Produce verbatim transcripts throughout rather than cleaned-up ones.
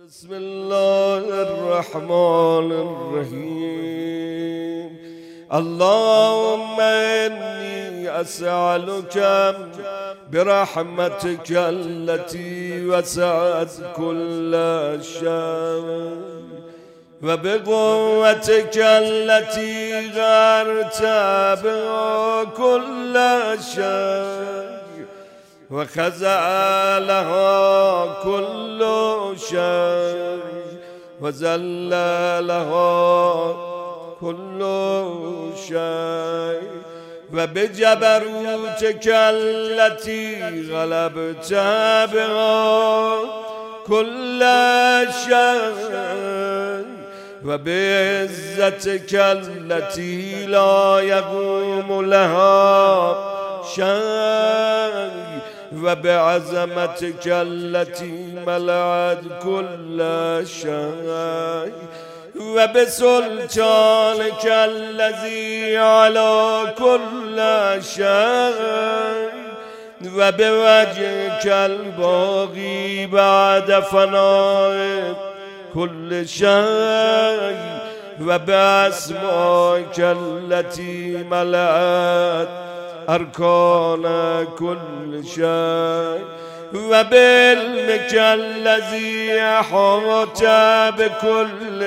بسم الله الرحمن الرحيم اللهم إني أسألك برحمتك التي وسعت كل شيء وبقوتك التي غارت بها كل شيء وخزع لها كل شيء وذل لها كل شيء وبجبروتك التي غلبت بها كل شيء وبعزتك التي لا يقوم لها شيء وبعظمتك التي ملأت كل شيء وبسلطانك الذي على كل شيء وبوجهك الباقي بعد فناء كل شيء وبأسمائك التي ملأت أركان كل شيء وبعلمك الذي أحاط بكل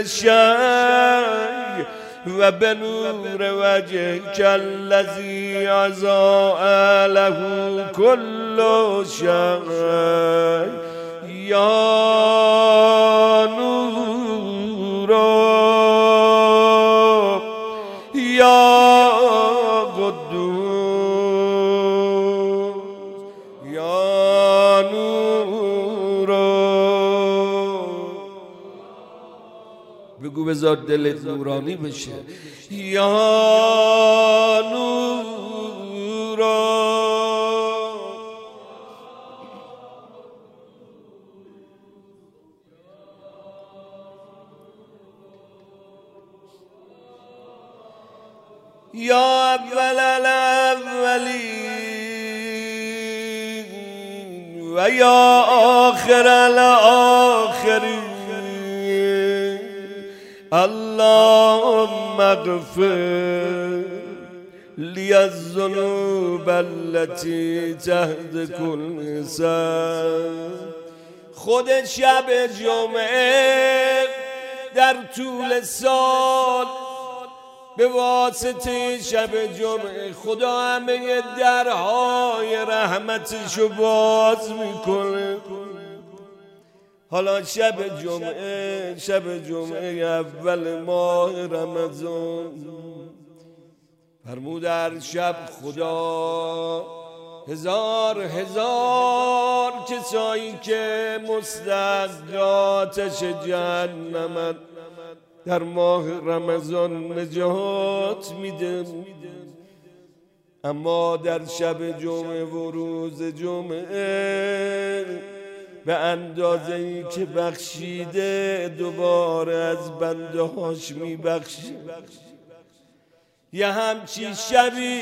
شيء وبنور وجهك الذي أضاء له كل شيء يا نور يا بگو بذار دلت نورانی بشه یا نورا یا اول الاولین و یا آخر الاخرین اللهم اغفر لي الذنوب التي تحت كل سن. خود شب جمعه در طول سال به واسطه شب جمعه خدا همه درهای رحمتشو باز میکنه. حالا شب جمعه شب جمعه اول ماه رمضان فرمود در شب خدا هزار هزار کسایی که مستحق آتش جهنمند در ماه رمضان نجات میده. اما در شب جمعه و روز جمعه به اندازه ای که بخشیده دوباره از بنده هاش میبخشه. یه همچی شبی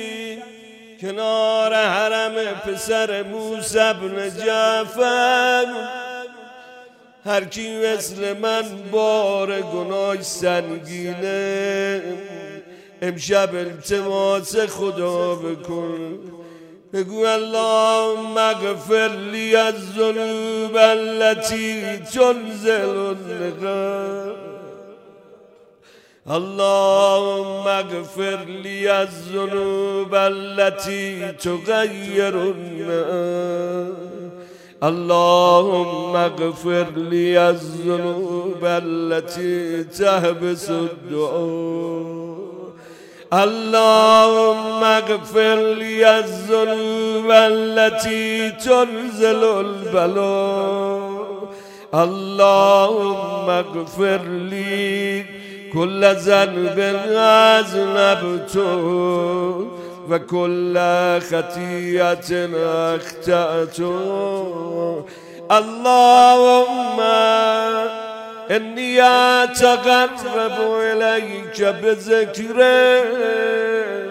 کنار حرم پسر موسی بن جعفر هر کی مثل من بار گناه سنگینه امشب التماس خدا بکن. بگو اللهم اغفر لي الذنوب التي تنزل النقم اللهم اغفر لي الذنوب التي تغير النعم اللهم اغفر لي الذنوب التي تحبس الدعاء اللهم اغفر لي الذنوب التي تنزل البلاء اللهم اغفر لي كل ذنب أذنبته وكل خطيئة أخطأته اللهم إني أتقرب إليك بذكرك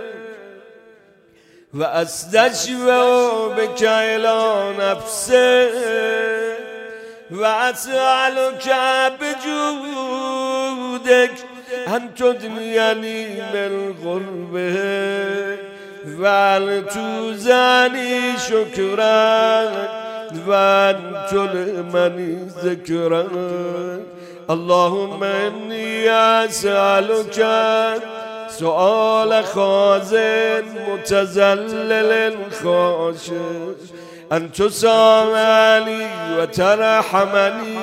وأستشفع بك إلى نفسك وأسألك بجودك أن تدنيني من قربك وأن توزعني شكرك وأن تلهمني ذكرك اللهم إني أسألك سؤال خازن متذلل خاشع أن تسامحني وترحمني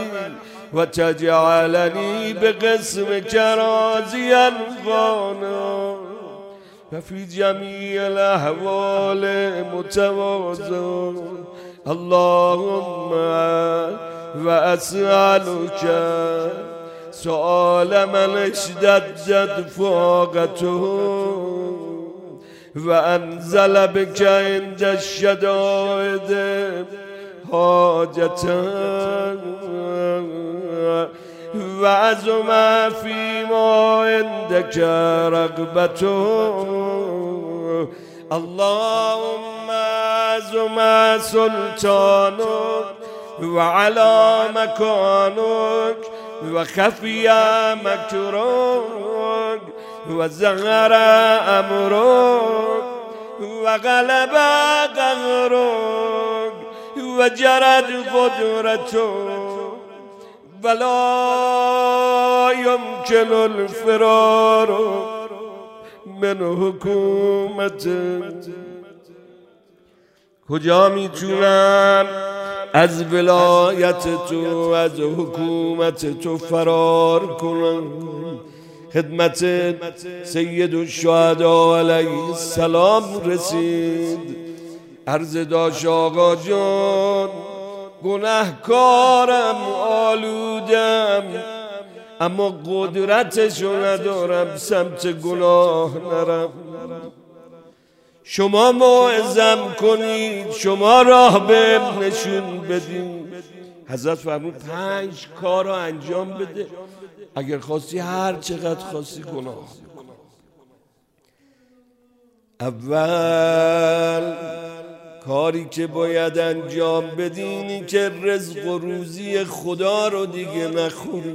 وتجعلني بقسمك راضيا قانا وفي جميع الأحوال متواضع اللهم وأسألك سؤال من اشتدت فاقته وأنزل بك عند الشدائد حاجته وعزم فيما عندك رغبته اللهم عزم سلطانك وعلى مكانك وخفي مكرك وزهر أمرك وغلب قهرك وجرت قدرتك ولا يمكن الفرار من حکومتك. کجا میتونم از ولایت تو از حکومت تو فرار کنم؟ خدمت سید الشهدا علیه السلام رسید، عرض داشت آقا جان گناهکارم آلودم اما قدرتشو ندارم سمت گناه نرم. شما موعظم کنید، شما راه بهم نشون بدید. حضرت فرمود پنج کار رو انجام بده، اگر خواستی هر چقدر خواستی گناه. اول کاری که باید انجام بدینی که رزق و روزی خدا رو دیگه نخوری.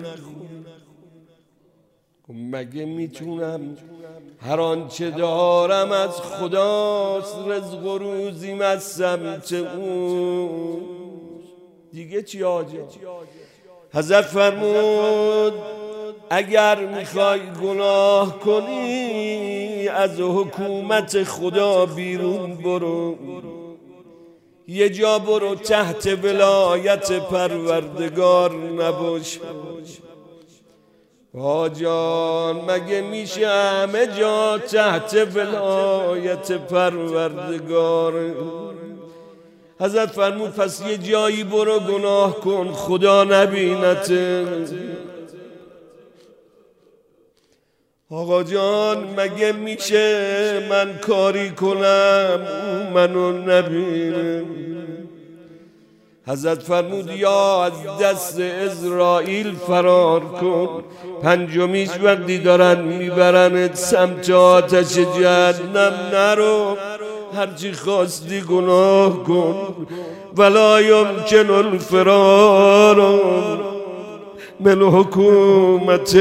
مگه میتونم هر آنچه دارم از خداست، رزق و روزیم از سمت اون، دیگه چی آجا؟ حضرت فرمود اگر میخوای گناه کنی از حکومت خدا بیرون برو، یه جا برو تحت ولایت پروردگار نباش. آجان مگه میشه همه جا تحت ولایت پروردگار؟ حضرت فرمود پس یه جایی برو گناه کن خدا نبینت. آقا جان مگه میشه من کاری کنم او منو نبینه؟ حضرت فرمود یا از دست اسرائیل فرار کن، پنجمیش وقتی دارن میبرنت سمت آتش جهنم نرو، هرچی خواستی گناه کن. ولا یمکن الفرار من حکومت.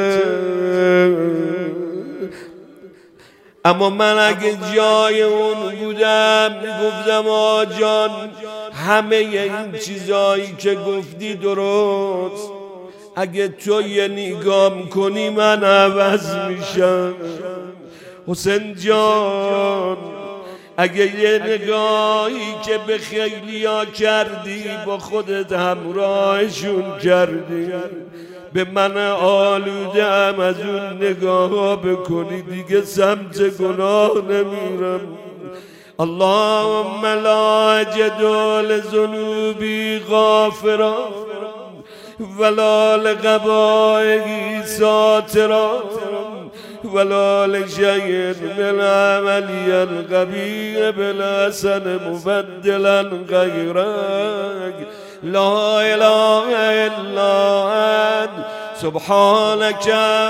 اما من اگه جای اون بودم گفتم آجان همه این چیزایی که گفتی درست، اگه تو یه نگام کنی من عوض میشم. حسین جان اگه یه نگاهی که به خیلیا کردی با خودت همراهشون کردی، به من آلودم از اون نگاه ها بکنی، دیگه سمت گناه نمیرم. اللهم لا اجد لذنوبی غافرا ولا لقبائه ساترا ولا لشيء من عملي القبيح بالحسن مبدلا غيرك. لا اله الا انت سبحانك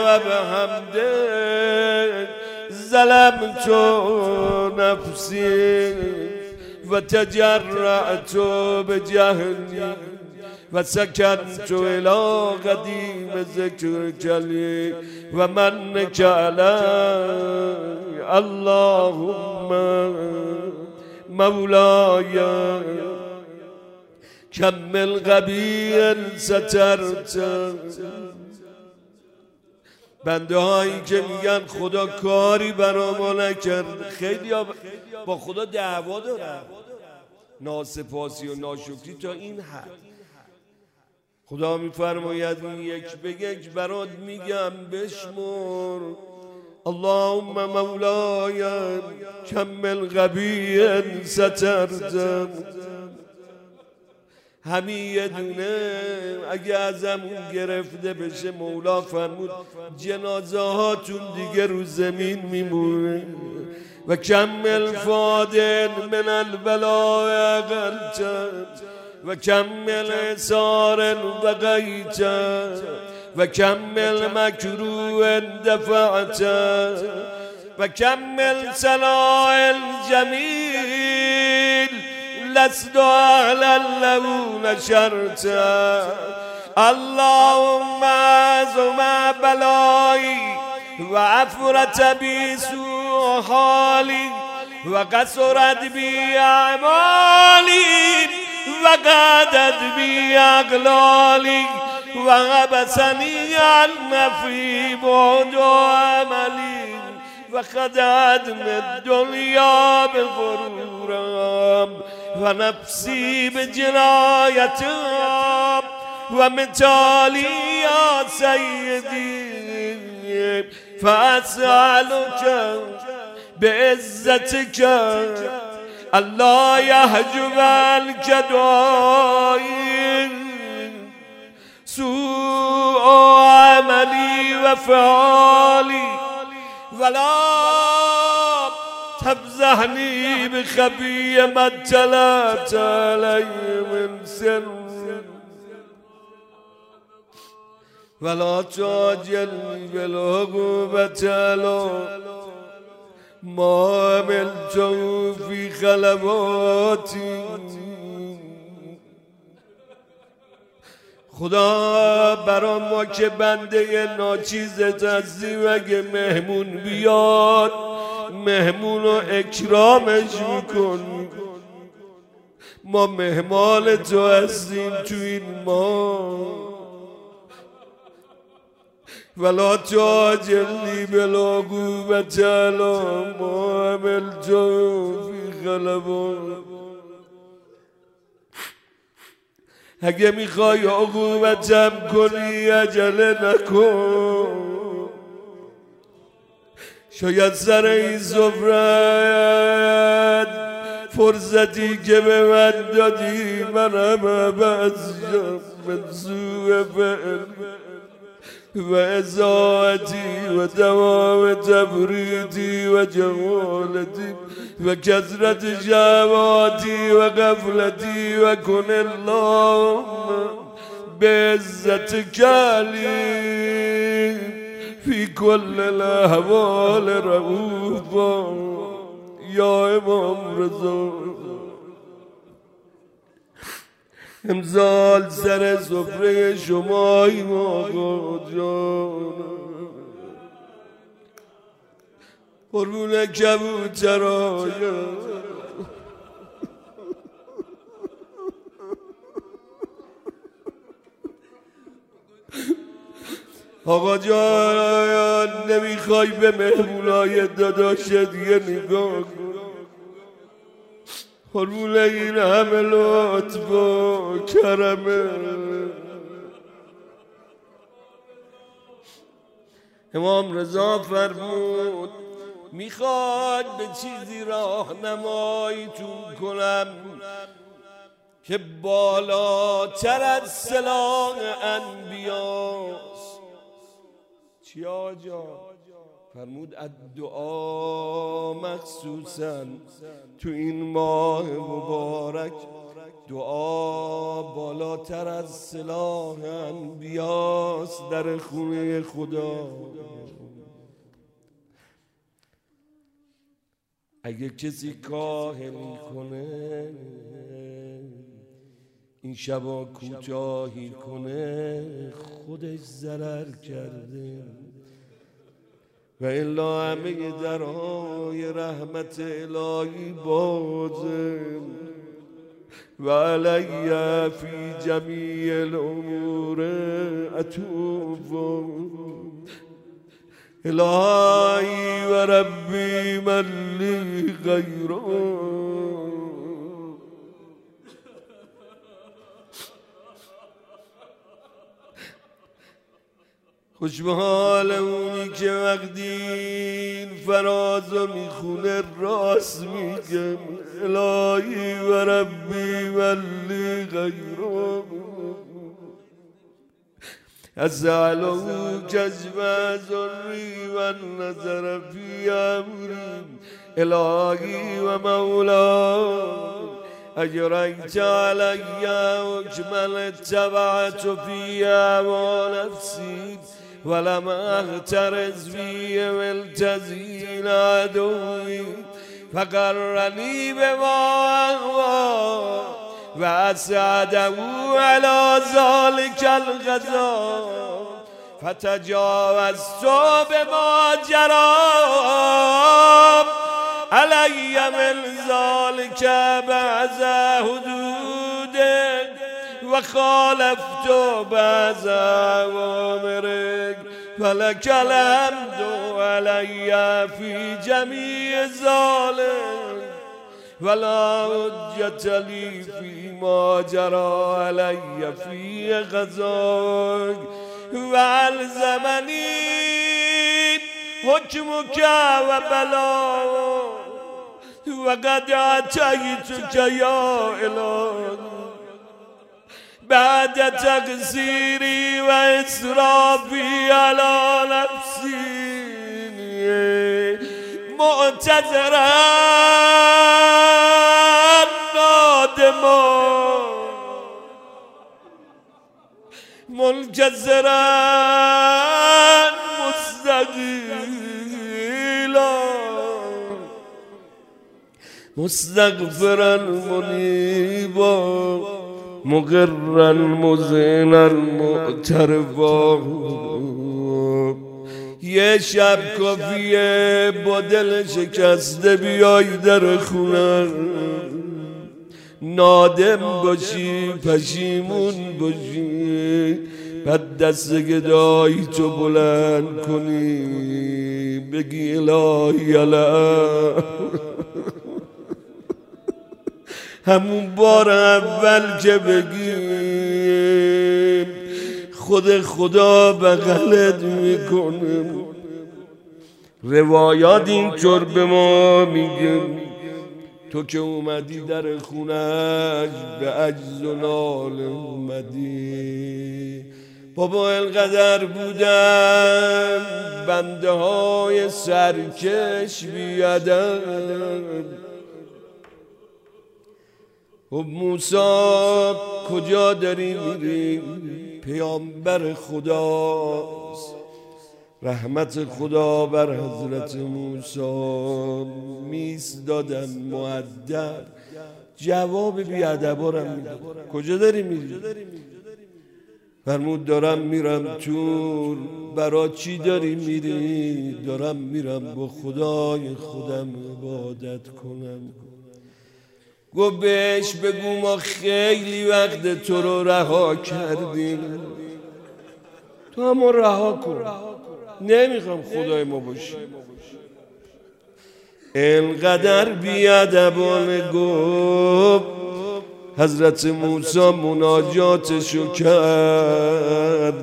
وبحمدك ظلمت نفسي وتجرأت بجهلي و سکنت الى قدیم ذکرک لی و منک علی اللهم مولای کمل قبیل سترت. بنده هایی که میگن خدا کاری برا ما نکرد، خیلی با خدا دعوا دارن، ناسپاسی و ناشکری تا این حد. خدا میفرماید یک به یک برات میگم بشمر. اللهم مولای کمل قبیل سترت. همین یه دونه اگه ازمون گرفته بشه مولا فرمود جنازه هاتون دیگه رو زمین میمونه. و کمل فادن من البلاء قلت و کمل سار بقیت و کمل مکروه دفعت و کمل صلاح الجمیل لست اهلا له نشرت. اللهم عظم بلایی و عفرت بی سوء حالی و قصرت بی اعمالی و قدت بی اقلالی و غبسنی النفی بعد عملی و خدعتم الدنیا بغرورم و نفسی بجنایتم و متالی یا سیدی فاسألک بعزتک الله یحجب الکدایی سوء عملی و فعالی ولا تفضحنی بخبی ما اطلعت علی من سر ولا تعجلنی بالعقوبة علی ما عملت فی خلواتی. خدا برا ما که بنده ناچیزت هستیم اگه مهمون بیاد مهمون رو اکرامش میکن. ما مهمان تو هستیم تو این ما. ولا تعجلنی بالعقوبة علی ما عملت فی خلواتی. اگه میخوای عقوبتم کنی عجله نکن. شاید سر این سفرت فرصتی که به من دادی منم عوض شم من سوء فعل و ازاعتی و دوام تفریطی و جهالتی و کثرت شهواتی و غفلتی و کن اللهم بعزتک علی فی کل الاحوال رؤوفا. یا امام رضا امسال سر سفره شماییم آقا جان قربون کبوترای آقا جان نمیخوای به مهمونای داداشت یه نگاه کن. قربون این همه لطف و کرمه. امام رضا فرمود میخواد به چیزی راهنماییتون کنم که بالاتر از سلاح انبیاست. چی آجا؟ فرمود الدعا مخصوصا تو این ماه مبارک دعا بالاتر از سلاح انبیاست در خونه خدا. اگه کسی کاهلی کنه این شبا کوتاهی کنه خودش ضرر کرده و الا همه درهای رحمت الهی بازه و علی فی جمیع الامور اتوب الهی و ربی من لی غیره خوش به حال اونی که وقتی این فرازو میخونه راست میگم الهی و ربی من لی غیره اسأله کشف ضری و النظر فی امری الهی و مولا اجریت علی حکما اتبعت فی هوی نفسی ولم اغترض فی ملتزین عدوی فقرنی بما اهوی و اسعده علی ذلک القضا فتجاوزت بما جرى علی من ذلک بعض حدودک و خالفت بعض اوامرک فلک الحمد علی فی جمیع ذلک ولا حجت لی فی ما جرى علی فی قضاک و الزمنی حکمک و بلاک و قد اتیتک یا الهی بعد تقصیری و اسرافی علی نفسی معتذرا نادما منکسرا مستقیلا مستغفرا منیبا مقرا مذعنا معترفا یه شب کافیه با دل شکسته بیای در خونه نادم باشی پشیمون باشی بعد دست گدایی تو بلند کنی بگی الهی الهی همون بار اول که بگیم خود خدا بغلت میکنه. روایات اینطور به ما میگه تو که اومدی در خونش به عجز و نال اومدی بابا اینقدر بودن بنده های سرکش بیادم خب موسی کجا داری میری؟ پیامبر خداست، رحمت خدا بر حضرت موسی. میستادن مؤدب جواب بیادبا رو میداد. کجا داری میری؟ فرمود دارم میرم تور. برا چی داری میری؟ دارم میرم با خدای خودم عبادت کنم. گفت بهش بگو ما خیلی وقت تو رو رها کردیم، تو همون رها کن، نمیخوام خدای ما باشی. اینقدر بیادبانه گفت حضرت موسی مناجاتشو کرد،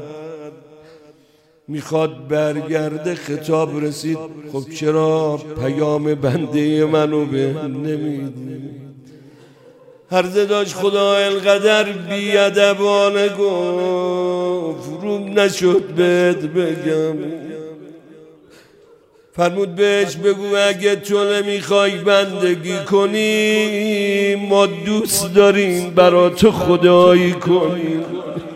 میخواد برگرده. خطاب رسید خب چرا پیام بنده منو به نمیدی؟ هرزه داشت خدا اینقدر بیادبانه گفت روم نشد بهت بگم. فرمود بهش بگو اگه تو نمیخوای بندگی کنی ما دوست داریم برا تو خدایی کنیم.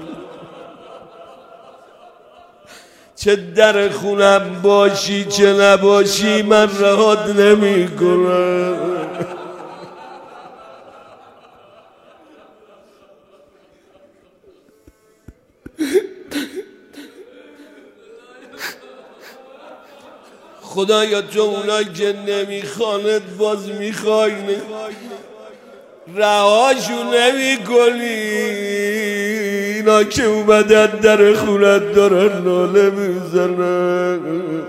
چه در خونم باشی چه نباشی من رهات نمی کنم. خدایا تو اونایی که نمیخواند باز میخوای، رهاشون نمی کنی. اینا که اومدن در خونت دارن ناله میزنن.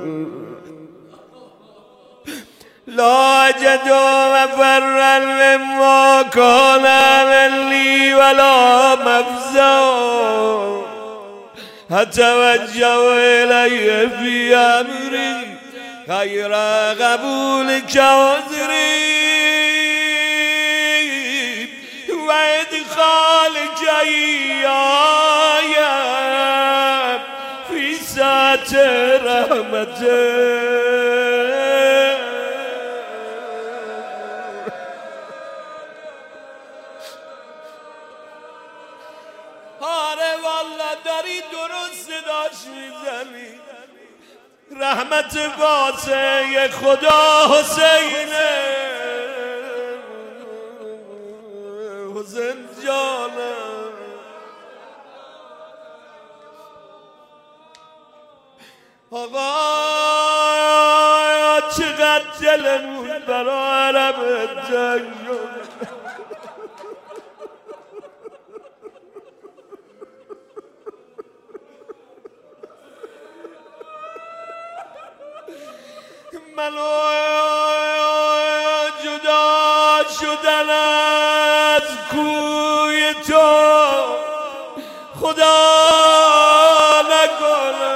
لا جدو مفرا مما کان منی ولا مفزا توجه الی فی امری غیر قبول کاذری و ادخال جیایم فی ساعت رحمته. آره والا داری درست صداش میزنی. رحمت واسه خدا حسینه، حسین جانم. آقا چقدر دلمون برا عرب جنگ شد. منو جدا شدن از کوی تو خدا نکنه.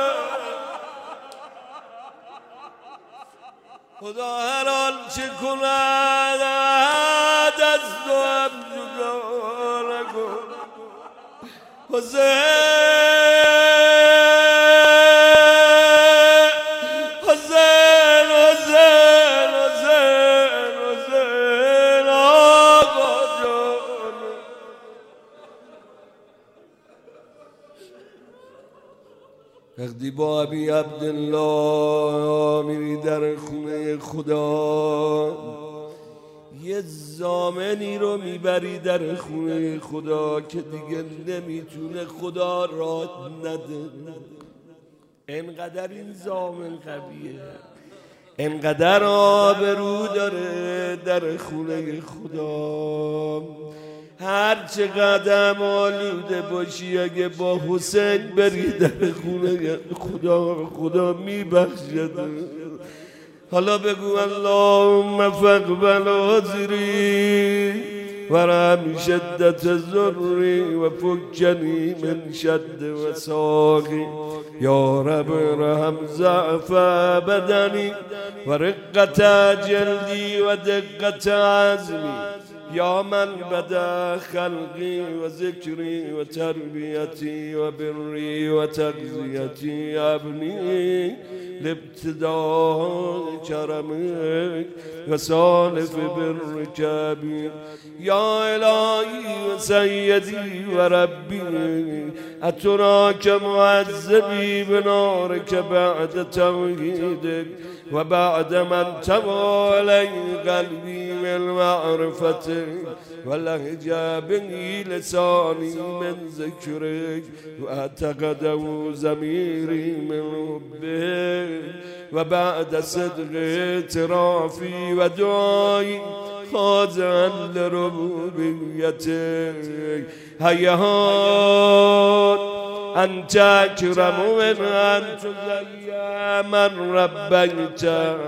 خدا هر آنچه کند از تو هم جدا نکنه. حسین وقتی با ابی عبدالله میری در خونه خدا، یه زامنی رو میبری در خونه خدا که دیگه نمیتونه خدا را نده. انقدر این زامن قویه، انقدر آبرو داره در خونه خدا. هر چه قدم آلوده باشی اگه با حسین بری در خونه خدا، خدا میبخشد. حالا بگو اللهم فاقبل عذری ورحم شدت ضری و فکنی من شد و ساقی. یا رب رحم ضعف بدنی و رقت جلدی و دقت عزمی. یا من بدا خلقی و ذکری و تربیتی و بری و تغذیتی ابنی لابتداء کرمک و سالف برک بی. یا الهی و سیدی و ربی اتراک معذبی بنارک بعد توحیدک و بعد من توالی قلبی من معرفتك ولهجا به لسانی من ذکرک و اعتقده ضمیری من حبک و بعد صدق اعترافی و دعایی خاضعا لربوبیتک. هیهات انت اکرم من ان تضیع من ربیت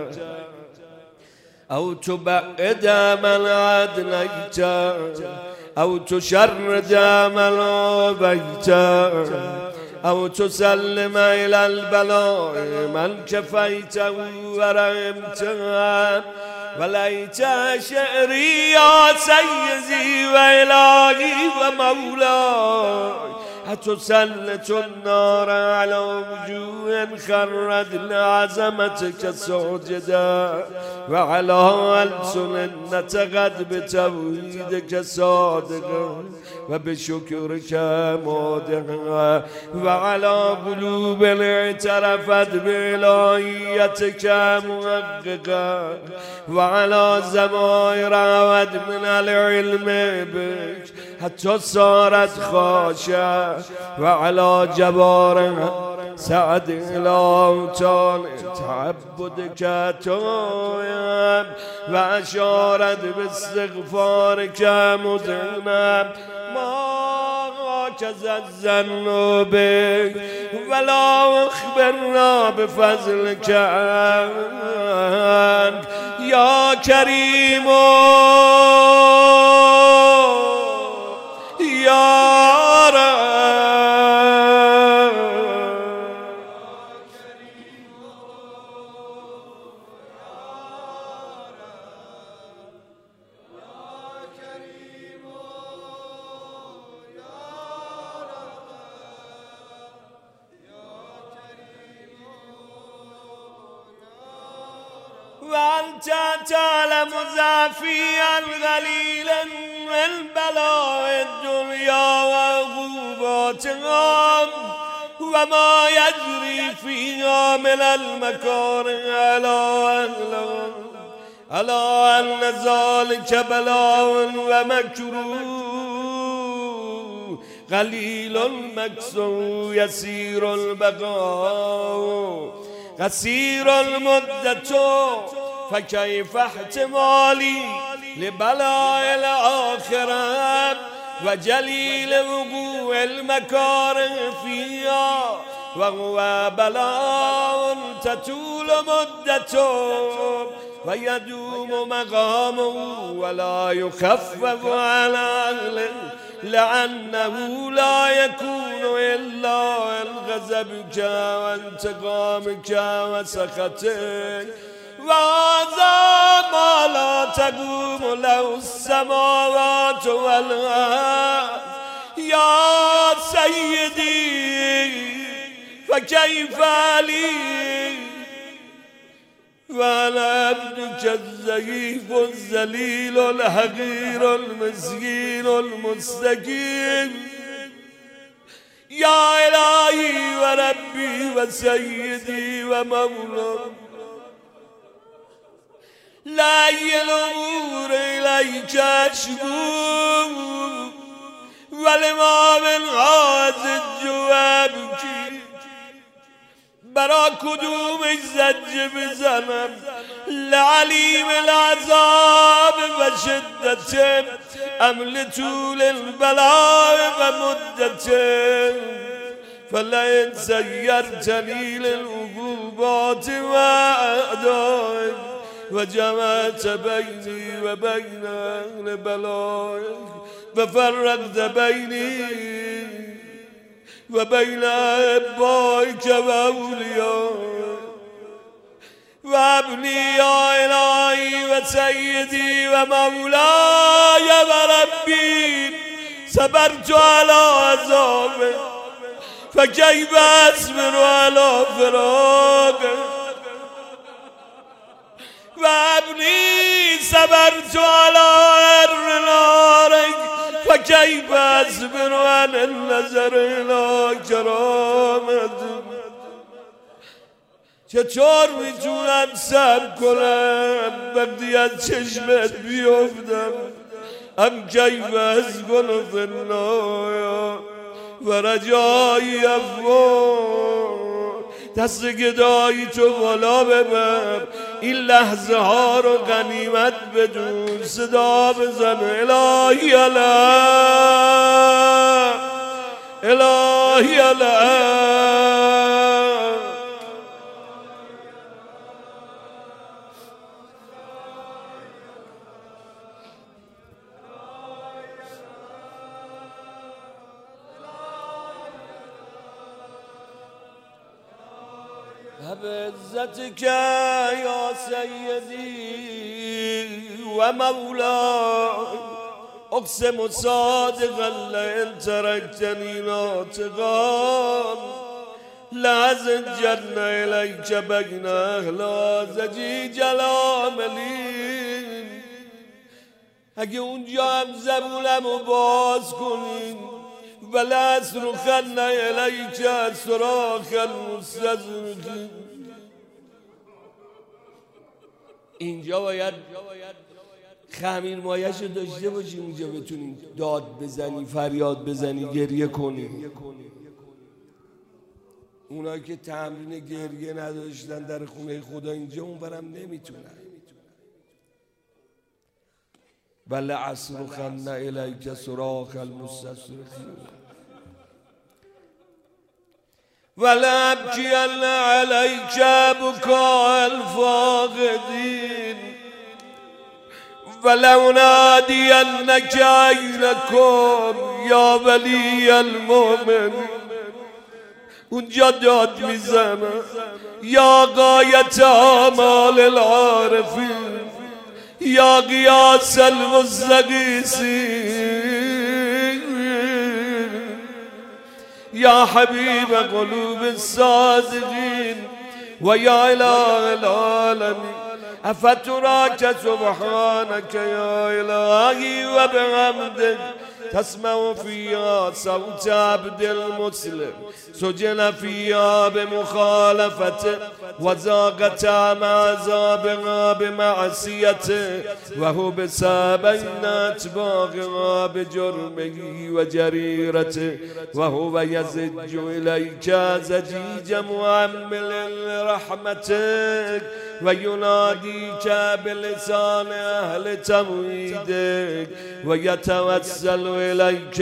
او تبعد من عدنیت او تشرد من آبیت او تسلم الى البلاء من کفیت و رحمت. ولیت شعری یا سیدی و الهی و مولاي اتسلط النار على وجوه خرت لعظمتك ساجدا و على ألسن نطقت بتوحيدك صادقا و بشكرك مادقا و على قلوب اعترفت بإلهيتك محققا و على ضمائر روت من العلم بك حتى صارت خاشعة و على جبارها سعد الاتان تعبد کتایم و اشارت به استغفار که مذنب ما کز الظن بک ولا اخبرنا بفضل که یا کریم یا رب وأنت تعلم ضعفي الغليل من بلاء الدنيا وعقوباتها وما يجري فيها من المكاره على أهلها ألا أن ذلك بلاء ومكروه قليل المكسو يسير البقاء قصير المدة فكيف احتمالي لبلاء الآخرة وجليل وقوع المكاره فيها وهو بلاء تطول مدته ويدوم مقامه ولا يخفف على أهله لأنه لا يكون إلا الغضبك وانتقامك وسخطك وهذا ما لا تقوم له السماوات والأرض يا سيدي فكيف لي وأنا ابنك الضعيف الذليل الحقير المسكين المستقيم يا إلهي وربي وسيدي ومولاي لا الأمور إليك أشكو ولما من هذا الجواب برا کدومش زجر بزنم لعلیم العذاب و شدت ام طول البلاء و مدت فلئن سيرتني للعقوبات وأعدائك وجمعت بيني وبين أهل بلائك وفرقت بيني وبين أحبائك وأوليائك وابني يا إلهي وسيدي ومولاي وربي صبرت على عذابك فكيف أصبر على فراقك وابني صبرت على نارك فكيف أصبر عن النظر إلى كرامتك چطور میتونم صبر کنم وقتی از چشمت بیفتم ام کیف اسکن فی النار و رجایی افوار دست گدایی تو بالا ببر این لحظه ها رو غنیمت بدون صدا بزن الهی الله الهی الله بعزتك يا سيدي ومولاي أقسم صادقا لئن تركتني ناطقا لأزجن إليك بين أهل زجیج العاملین اگه اونجا هم زبونمو باز کنین ولأصرخن إليك صراخ المستضعفين. اینجا باید خمیر مایش رو داشته باشی، اونجا بتونی داد بزنی، فریاد بزنی، گریه کنی. اونایی که تمرین گریه نداشتن در خونه خدا اینجا اون برم نمیتونن. ولعصرخن الیک صراخ المستصرخین ولابکین علیک بکاء الفاقدین ولأنادینک اینکم یا ولی المؤمن. اونجا داد میزنه یا غایت آمال العارفین یا قیاس المستغیثین یا حبیب قلوب الصادقین و یا اله العالمین افتراک سبحانک یا الهی و بحمدک تسمع فيها صوت عبد المسلم سجن فيها بمخالفته وذاق طعم عذابها بمعصيته وهو بين أطباقها بجرمه وجريرته وهو يزج إليك زجيج معمل رحمتك ويناديك بلسان أهل توحيدك ويتوسل إليك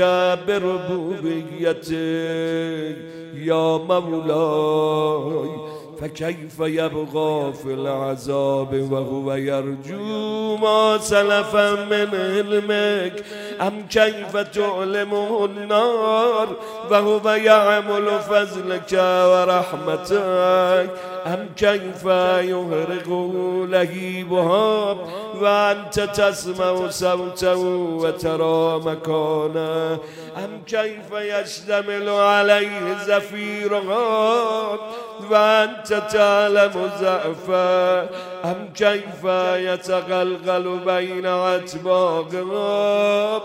بربوبيتك يا مولاي فكيف يبقى في العذاب وهو يرجو ما سلف من علمك أم كيف تعلمه النار وهو يعمل فضلك ورحمتك أم كيف يغرقه لهيبها وأنت تسمع صوته وترى مكانه أم كيف يشتمل عليه زفيرها وأنت تعلم ضعفه أم كيف يتغلغل بين أطباقها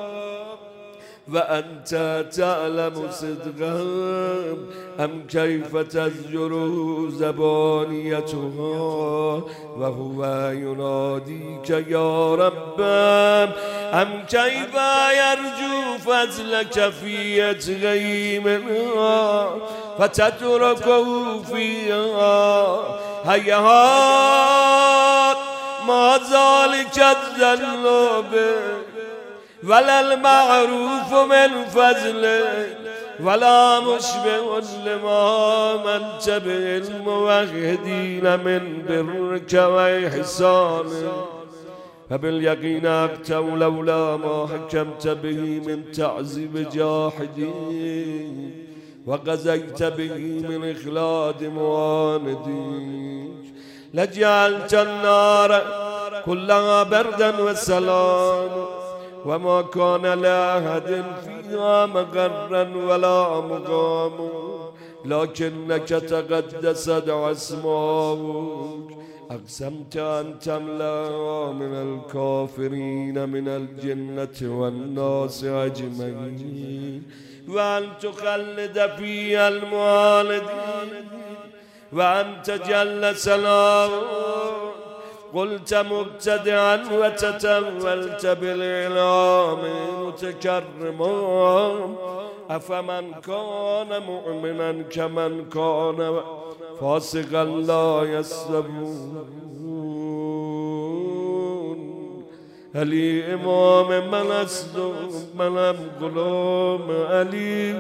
وأنت تعلم صدقهم أم كيف تزجره زبانيتها وهو يناديك يا رب أم كيف يرجو فضلك في يتغيمها فتتركه فيها هيهات ما ذلك الذنب ولا المعروف من فضلك ولا مشبه لما منت به الموحدين من برك وإحسانك فباليقين أقتو لولا ما حكمت به من تعذيب جاحدين وقضيت به من إخلاد معاندين لجعلت النار كلها بردا وسلاما وما كان لأحد فيها مقرا ولا مقام لكنك تقدست أسماؤك أقسمت أن تملأ من الكافرين من الجنة والناس أجمعين وأن تخلد فيها المعاندين وأنت جل سلامك قلت مبتدعا وتتولت بالإعلام متكرما أفمن كان مؤمنا كمن كان فاسقا لا يستوون علي إمام من أسلم من أمقلوم علي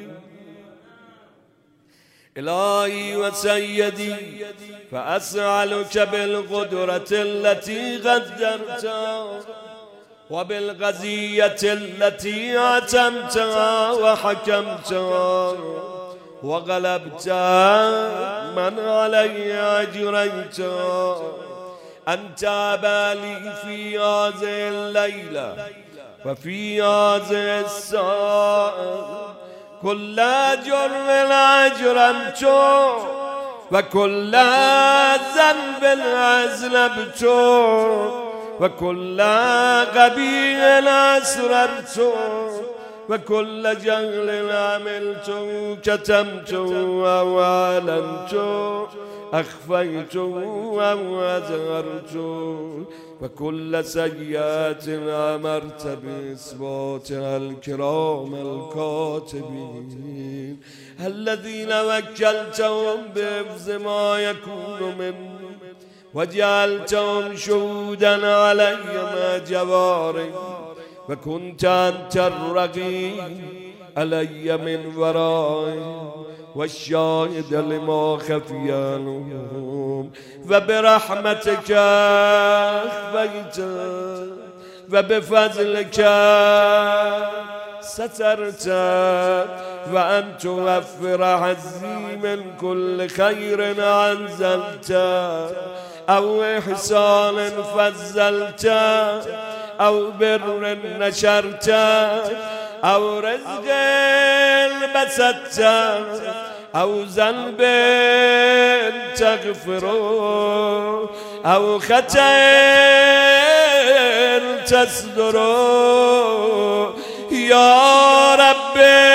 إلهي وسيدي فأسألك بالقدرة التي قدرتها وبالقضية التي أتمتها وحكمتها وغلبت من علي أجريتها أن تابالي في هذه الليلة وفي هذه الساعة كل جرم أجرمت وكل ذنب أذنبت وكل قبيح أسررت وكل جهل عملت كتمت وأعلنت أخفيته أو أظهرته وكل سيئات أمرت بإثباتها الكرام الكاتبين الذين وكلتهم بحفظ ما يكون مني وجعلتهم شهودا علي مع جواري وكنت أنت الرقيب علي من ورائي والشاهد لما خفي عنهم وبرحمتك أخفيت وبفضلك سترت وأن توفر حظي من كل خير أنزلت أو إحسان فضلت أو بر نشرت أو رزق بسطت أو ذنب تغفره أو خطأ تصدره يا ربي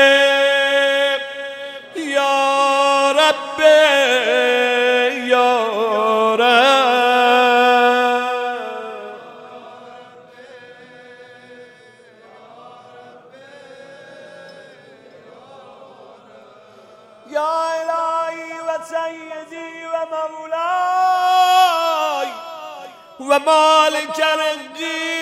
يا ربي يا رب يا إلهي وسيدي ومولاي ومالك رزقي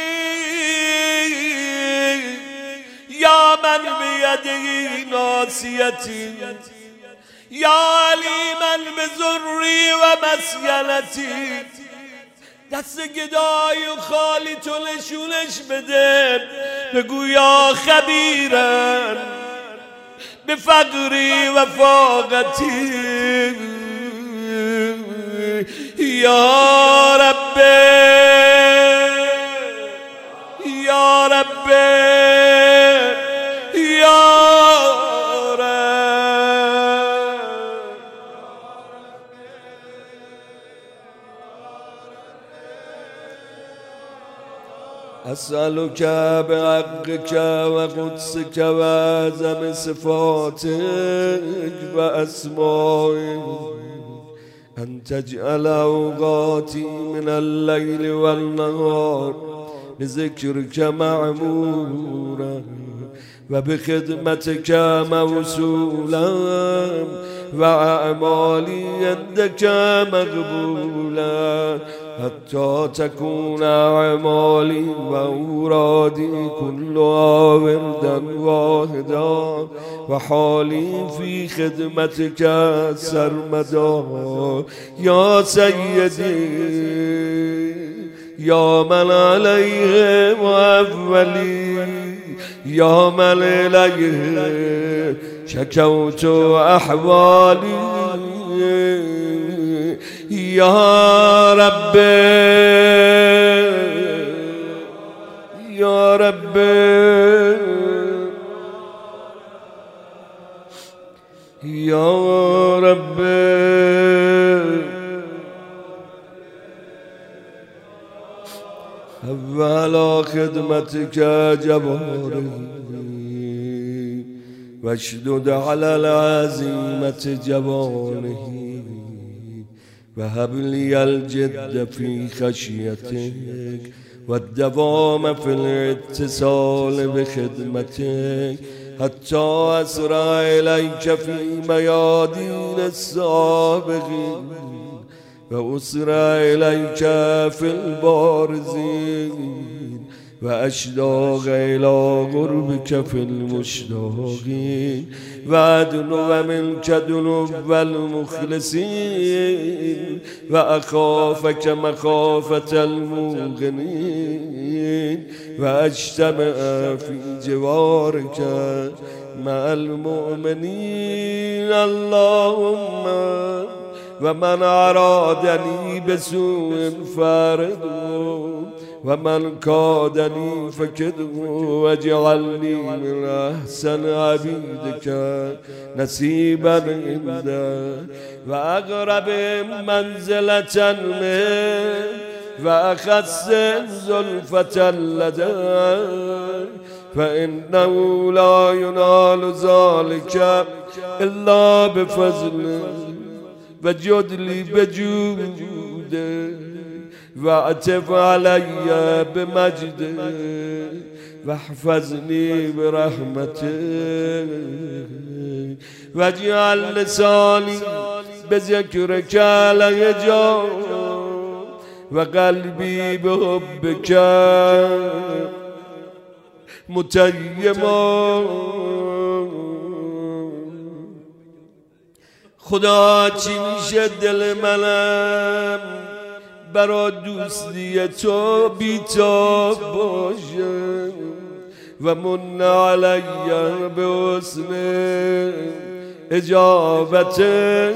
يا من بيده ناصيتي يا عليما بزري ومسيلتي دست گدای و خالی تو نشونش بده بگو یا خبیرن به فقری و فاقتی یا ربی یا ربی یا أسألك بحقك وقدسك وأعظم صفاتك وأسمائك أن تجعل أوقاتي من الليل والنهار بذكرك معمورا وبخدمتك موصولا وأعمالي عندك مقبولا حتى تكون أعمالي وأورادي كلها وردا واحدا وحالي في خدمتك سرمدا يا سيدي يا من عليه وأولي يا من إليه شكوت أحوالي يا ربي يا ربي يا ربي أول خدمتك جباري واشدد على العزيمة جبانه وهب لي الجد في خشيتك والدوام في الاتصال بخدمتك حتى أسرع إليك في ميادين السابقين وأسرع إليك في البارزين وأشتاق إلى قربك في المشتاقين وأدنو منك دنوب المخلصين وأخافك مخافة الموقنين وأجتمع في جوارك مع المؤمنين اللهم ومن أرادني بسوء فارده ومن كادني فكده واجعلني من أحسن عبيدك نسيبا عنده وأقرب منزلة منه وأخص زلفة لديه فإنه لا ينال ذلك إلا بفضله و جدلی بجوده و عطف علی بمجده و حفظنی برحمته و جعل لسانی بذکرک علی جا و قلبی بحبک متیما. خدا چی میشه دل منم برا دوستی تو بیتاب باشه و من علی به حسن اجابته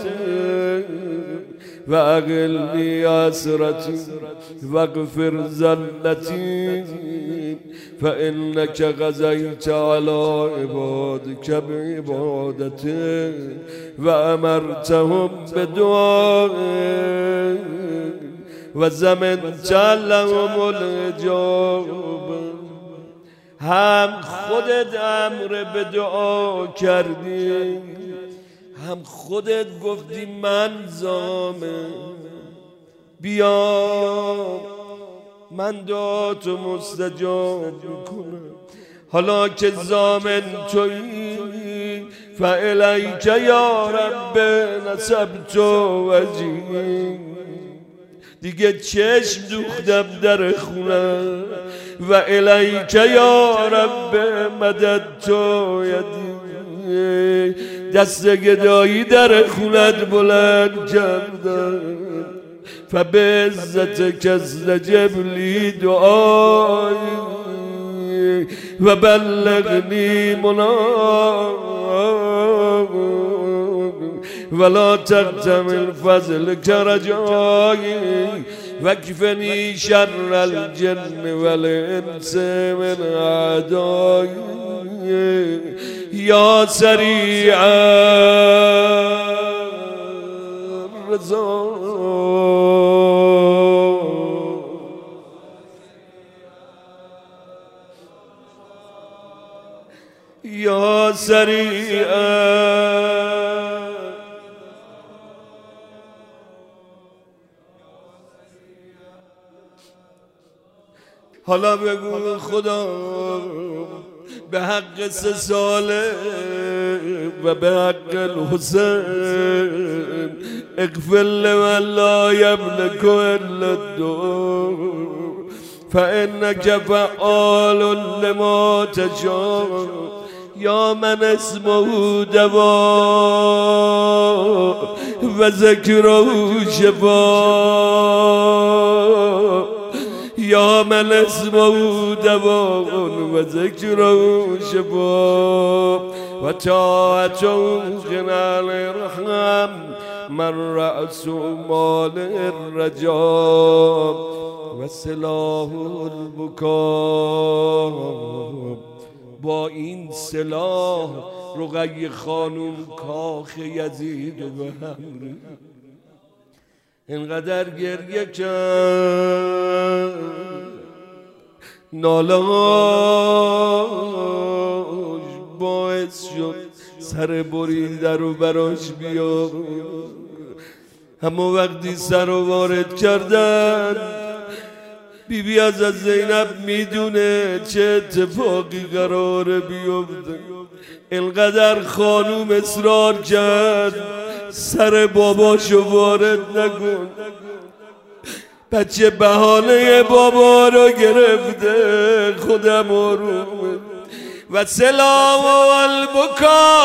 و اقلنی حسرتی و اغفر زلتی فانک قضیت علی عبادک بعبادته و امرتهم بدعائک و زمنت لهم الاجابه. هم خودت امر به دعا کردی، هم خودت گفتی من زامه، بیا من دعاتو مستجاب کنم. حالا که زامن تویی فالیک یا رب نصبت وجهی، دیگه چشم دوختم در خونم و الیک یا رب مددت یدی، دست گدایی در خونت بلند کردم فبعزتک استجب لی دعایی و بلغنی منام ولا تقتمل فضلک رجایی وکفنی شر الجن والانس من اعدایی یا سریع الرضا یا سریع. حالا بگو خدا به حق سه ساله و به حق الحسین اغفر لمن لا یملک الا الدعاء فانک فعال لما تشاء یا من اسمه دوا و ذکره شفا، یا من اسمه دوا و ذکره شفا و طاعته غنى الرحم من رأس مال الرجا و سلاح البکا. با این سلاح رقیه خانوم کاخ یزید و به هم اینقدر گریه کرد، ناله‌اش باعث شد سر بریده رو براش بیاد. اما وقتی سر رو وارد کردن بی بی از زینب میدونه چه اتفاقی قراره بیفته. اینقدر خانوم اصرار کرد سر باباشو وارد نکن، بچه بهانه بابا رو گرفته، خودم آرومه و سلام و البکا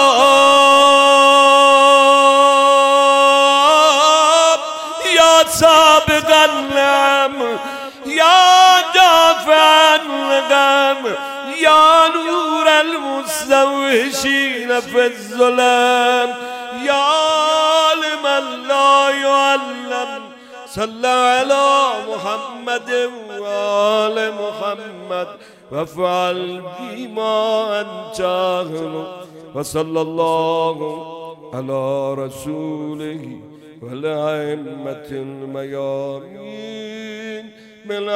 یا سابق النعم یا دافع الغم یا نور المستوحشین فی الظلم یا لمن لا يعلم صلی علی محمد و آل محمد وافعل بما انت اهل و صلی الله علی رسوله والائمة الميامين من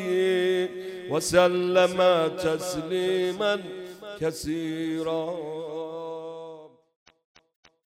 آله وسلم تسليما كثيرا.